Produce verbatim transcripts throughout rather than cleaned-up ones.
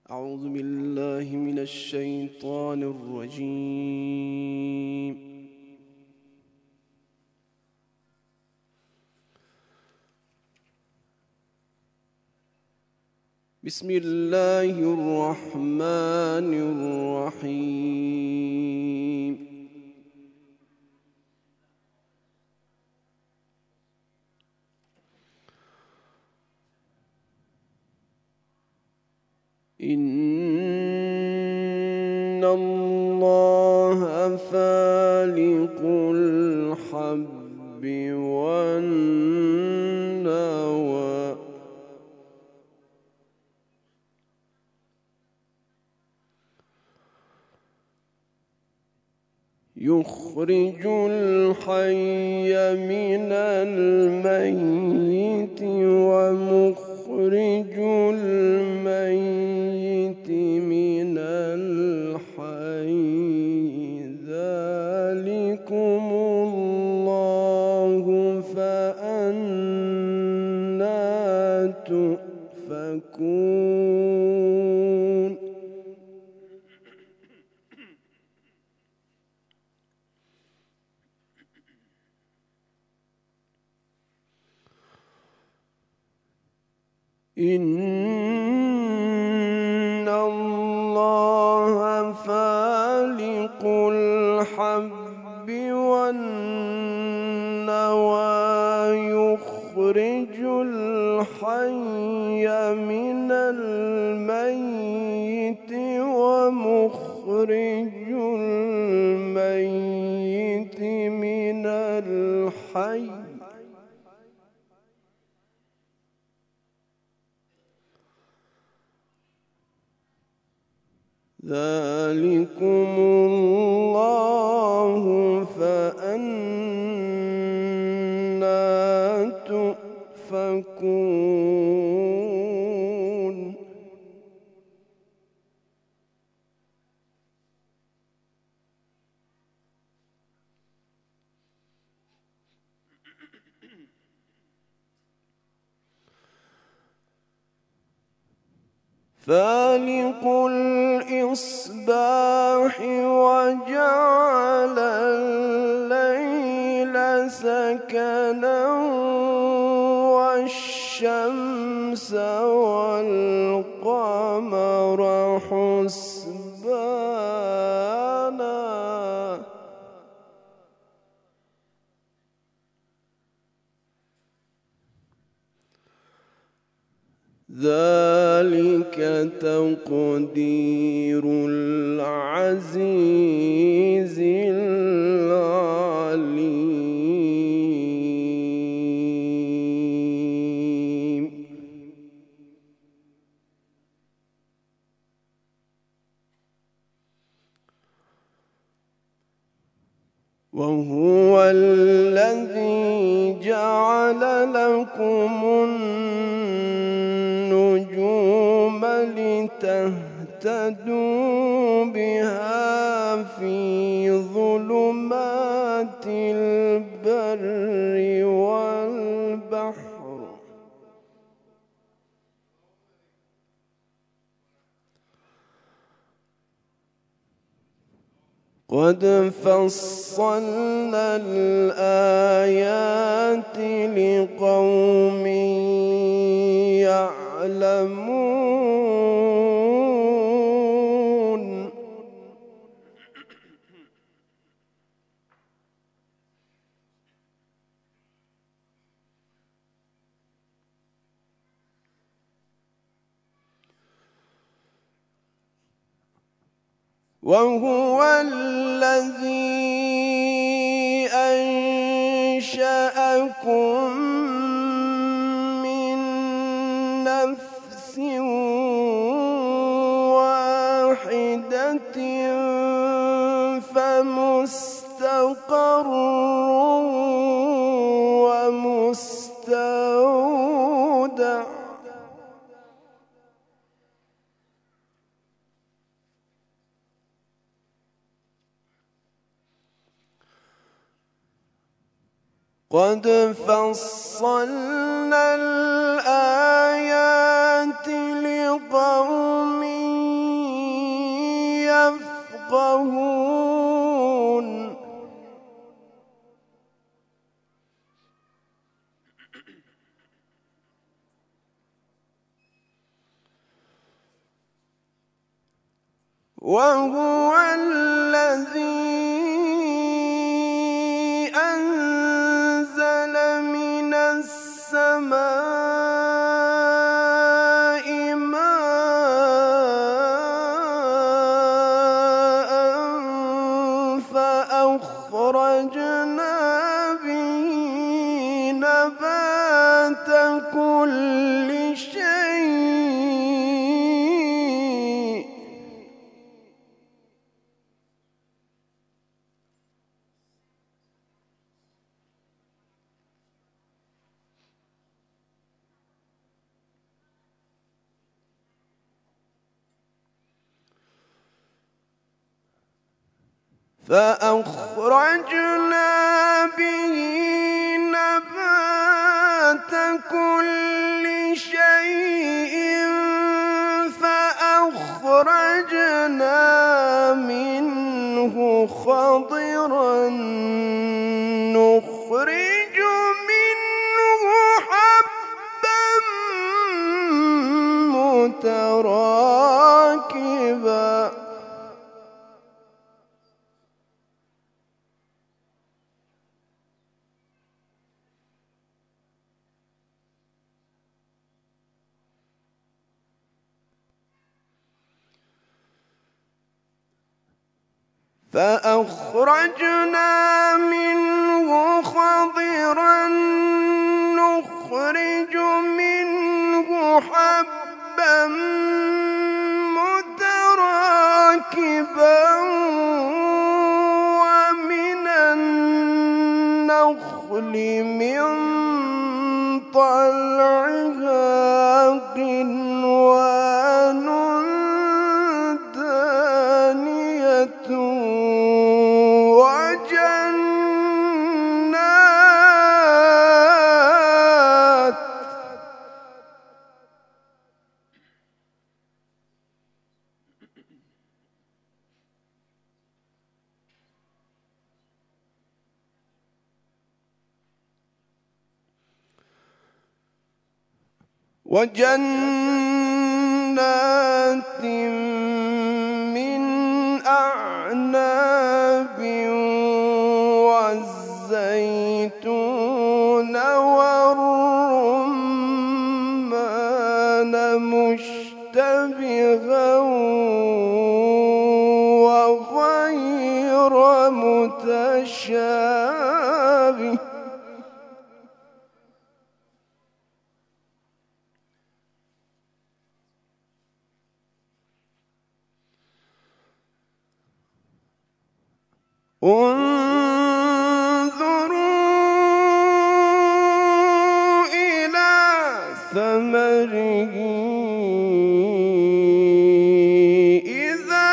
أعوذ بالله من الشيطان الرجيم. بسم الله الرحمن الرحيم. إن الله فالق الحب والنوى يخرج الحي من الميت ومخرج الميت من الحي ذلكم الله فأنى تؤفكون. إن الله فالق الحب والنوى يخرج الحي من الميت ومخرج الميت من الحي ذلكم الله فأنى تؤفكون. فالق الإصباح وجعل الليل سكنا والشمس والقمر حسبانا ذلك تقدير العزيز العليم. وهو الذي جعل لكم النجوم لتهتدوا بها في ظلمات البر والبحر قد فصلنا الآيات لقوم يعلمون. وهو الذي أنشأكم من نفس واحدة فمستقر ومستودع قد فصلنا الآيات لقوم يفقهون وهو الذي أنزل من السماء ماء فأخرجنا به نبات كل شيء فأخرجنا به نبات كل شيء فأخرجنا منه خضرا نخرج منه حبا متراكبا فأخرجنا منه خضرا نخرج منه حبا متراكبا ومن النخل من طلعها قنوان دانية وجنات وجنات من أعناب والزيتون والرمان مشتبها وغير متشابه انظروا إلى ثمره إذا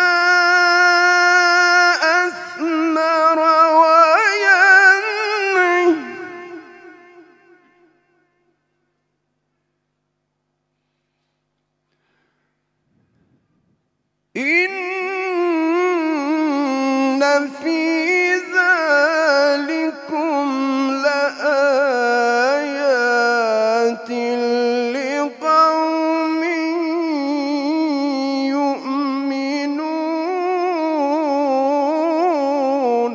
أثمر وينعه إن في ذلكم لآيات لقوم يؤمنون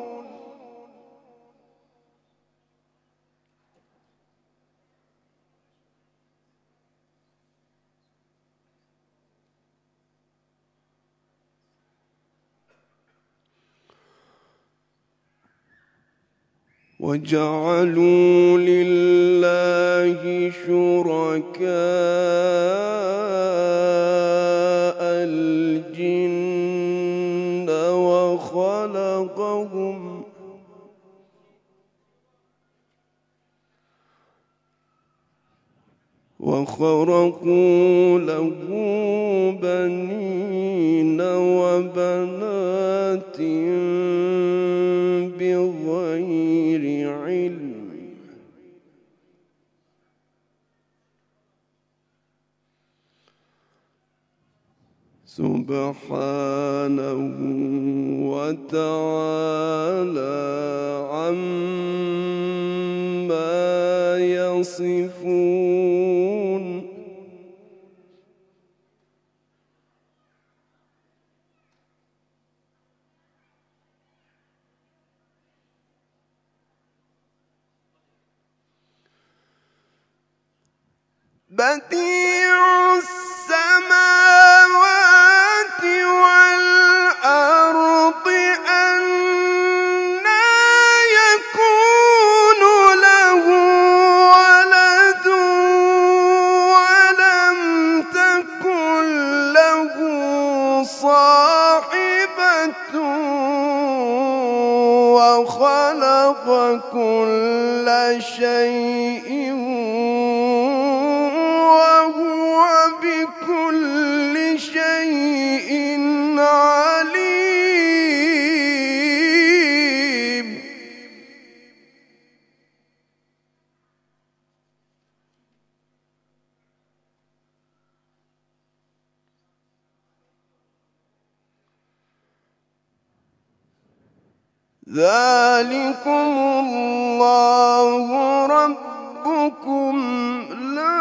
وجعلوا لله شركاء الجن وخلقهم وخرقوا له بنين وبنات بغير علم سبحانه وتعالى عما يصفون. بديع السماوات والأرض أنى يكون له ولد ولم تكن له صاحبة وخلق كل شيء بكل شيء عليم. ذلكم الله ربكم لا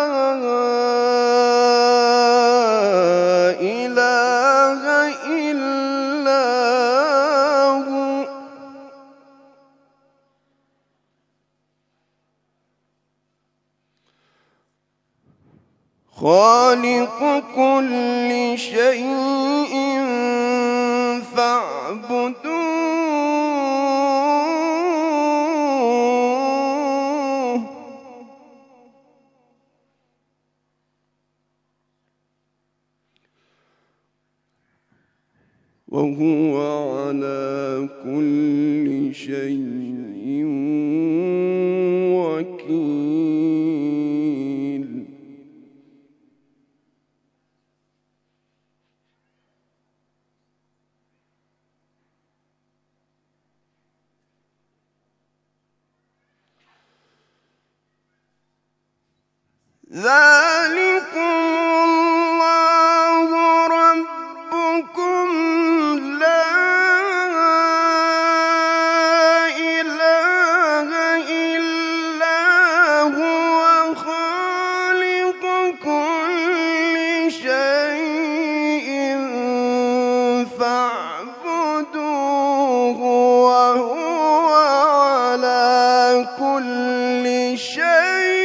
إله إلا هو خالق كل شيء فاعبدوه وهو على كل شيء وكيل. ذلكم الله ربكم لا إله إلا هو خالق كل شيء فاعبدوه وهو على كل شيء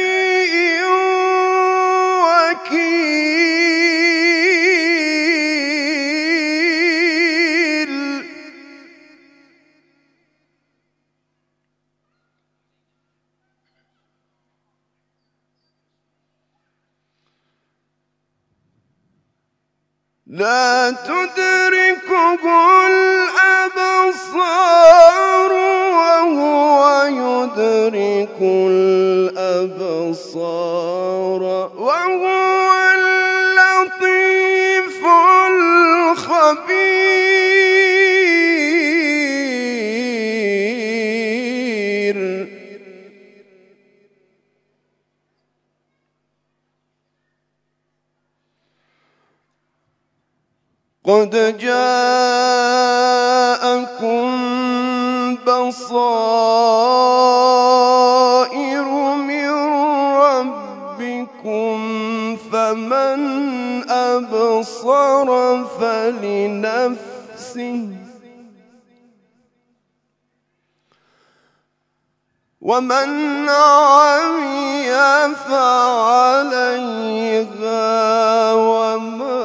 لا تدركه الأبصار وهو يدرك الأبصار وهو اللطيف الخبير. قد جاءكم بصائر من ربكم فمن أبصر فلنفسه ومن عمي فعليها وما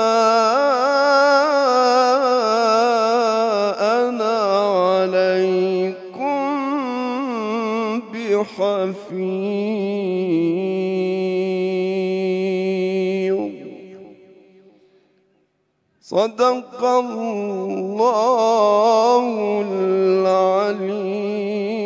حفيظ. صدق الله العليم.